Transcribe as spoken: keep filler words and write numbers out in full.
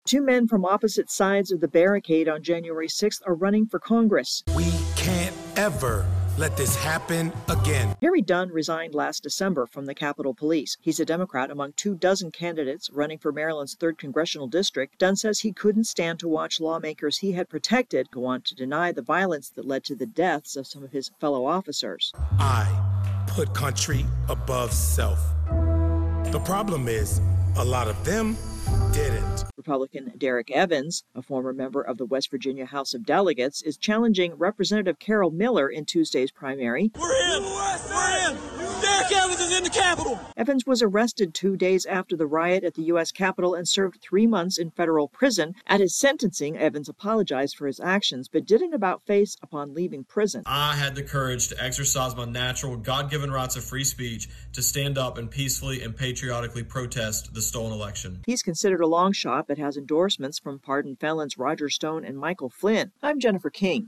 Two men from opposite sides of the barricade on January sixth are running for Congress. We can't ever let this happen again. Harry Dunn resigned last December from the Capitol Police. He's a Democrat among two dozen candidates running for Maryland's third congressional district. Dunn says he couldn't stand to watch lawmakers he had protected go on to deny the violence that led to the deaths of some of his fellow officers. I put country above self. The problem is, a lot of them didn't. Republican Derek Evans, a former member of the West Virginia House of Delegates, is challenging Representative Carol Miller in Tuesday's primary. We're in! We're in! Derek Evans is in the Capitol! Evans was arrested two days after the riot at the U S Capitol and served three months in federal prison. At his sentencing, Evans apologized for his actions, but didn't about face upon leaving prison. I had the courage to exercise my natural, God-given rights of free speech to stand up and peacefully and patriotically protest the stolen election. He's considered a long shot, but has endorsements from pardoned felons Roger Stone and Michael Flynn. I'm Jennifer King.